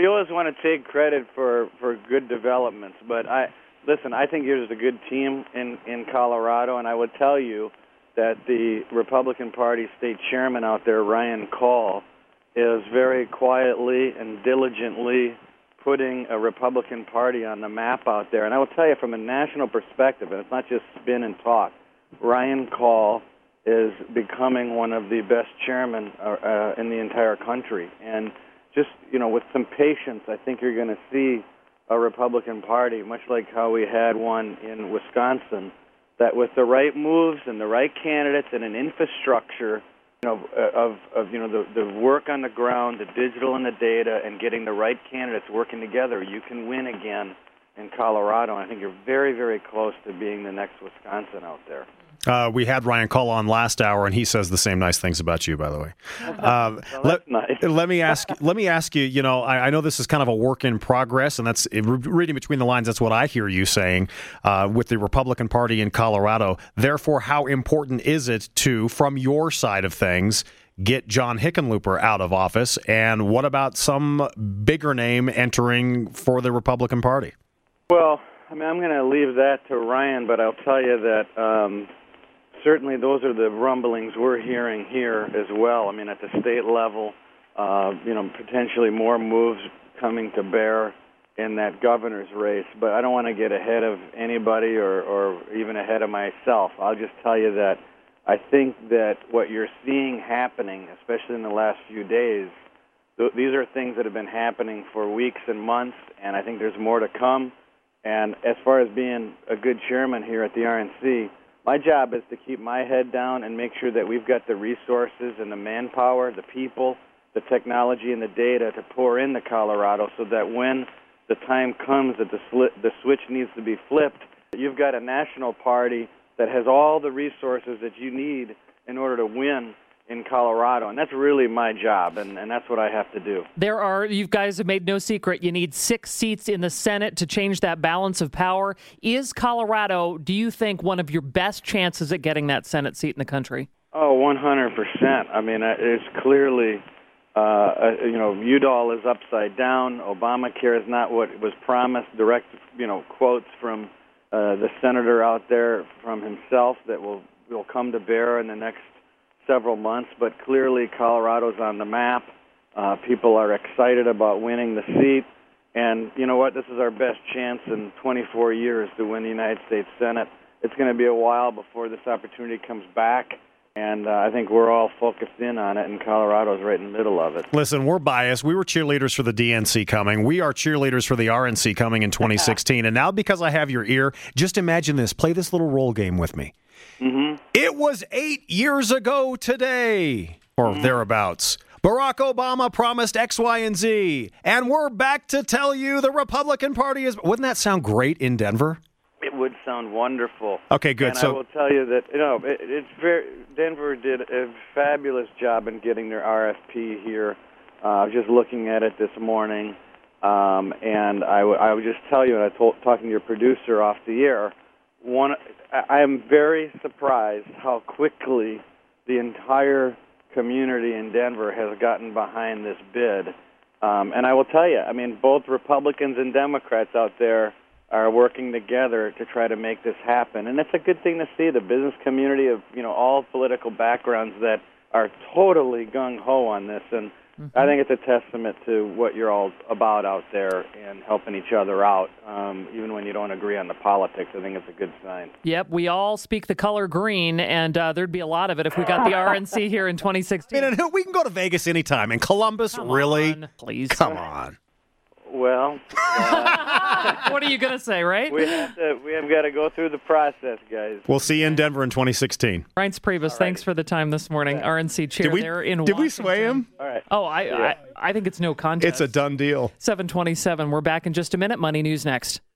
you always want to take credit for good developments, but I think there's a good team in Colorado, and I would tell you that the Republican Party state chairman out there, Ryan Call, is very quietly and diligently putting a Republican Party on the map out there. And I will tell you, from a national perspective, and it's not just spin and talk, Ryan Call is becoming one of the best chairmen in the entire country. And just, with some patience, I think you're going to see a Republican Party, much like how we had one in Wisconsin, that with the right moves and the right candidates and an infrastructure the work on the ground, the digital and the data, and getting the right candidates working together, you can win again in Colorado. And I think you're very, very close to being the next Wisconsin out there. We had Ryan Call on last hour, and he says the same nice things about you, by the way. That's nice. Let me ask you, I know this is kind of a work in progress, and that's reading between the lines, that's what I hear you saying with the Republican Party in Colorado. Therefore, how important is it to, from your side of things, get John Hickenlooper out of office? And what about some bigger name entering for the Republican Party? Well, I'm going to leave that to Ryan, but I'll tell you that certainly those are the rumblings we're hearing here as well. I mean, at the state level, potentially more moves coming to bear in that governor's race. But I don't want to get ahead of anybody or even ahead of myself. I'll just tell you that I think that what you're seeing happening, especially in the last few days, these are things that have been happening for weeks and months, and I think there's more to come. And as far as being a good chairman here at the RNC, my job is to keep my head down and make sure that we've got the resources and the manpower, the people, the technology, and the data to pour into Colorado so that when the time comes that the switch needs to be flipped, you've got a national party that has all the resources that you need in order to win in Colorado. And that's really my job, and that's what I have to do. You guys have made no secret, you need 6 seats in the Senate to change that balance of power. Is Colorado, do you think, one of your best chances at getting that Senate seat in the country? Oh, 100%. I mean, it's clearly, Udall is upside down. Obamacare is not what was promised. Direct, quotes from the senator out there from himself that will come to bear in the next several months, but clearly Colorado's on the map. People are excited about winning the seat, and you know what? This is our best chance in 24 years to win the United States Senate. It's going to be a while before this opportunity comes back, and I think we're all focused in on it, and Colorado's right in the middle of it. Listen, we're biased. We were cheerleaders for the DNC coming. We are cheerleaders for the RNC coming in 2016, and now because I have your ear, just imagine this. Play this little role game with me. Mm-hmm. It was 8 years ago today, or thereabouts. Barack Obama promised X, Y, and Z, and we're back to tell you the Republican Party is... Wouldn't that sound great in Denver? It would sound wonderful. Okay, good. And I will tell you that Denver did a fabulous job in getting their RFP here. I was just looking at it this morning, and I would just tell you, and talking to your producer off the air, I am very surprised how quickly the entire community in Denver has gotten behind this bid. And I will tell you, I mean, both Republicans and Democrats out there are working together to try to make this happen. And it's a good thing to see the business community of, all political backgrounds that are totally gung-ho on this. And I think it's a testament to what you're all about out there and helping each other out, even when you don't agree on the politics. I think it's a good sign. Yep, we all speak the color green, and there'd be a lot of it if we got the RNC here in 2016. We can go to Vegas anytime. And Columbus, really? Please. Come on. Well, what are you going to say, right? We have got to go through the process, guys. We'll see you in Denver in 2016. Ryan Priebus, thanks for the time this morning. Yeah. RNC chair there in Washington. Did we sway him? All right. Oh, I think it's no contest. It's a done deal. 7:27. We're back in just a minute. Money News next.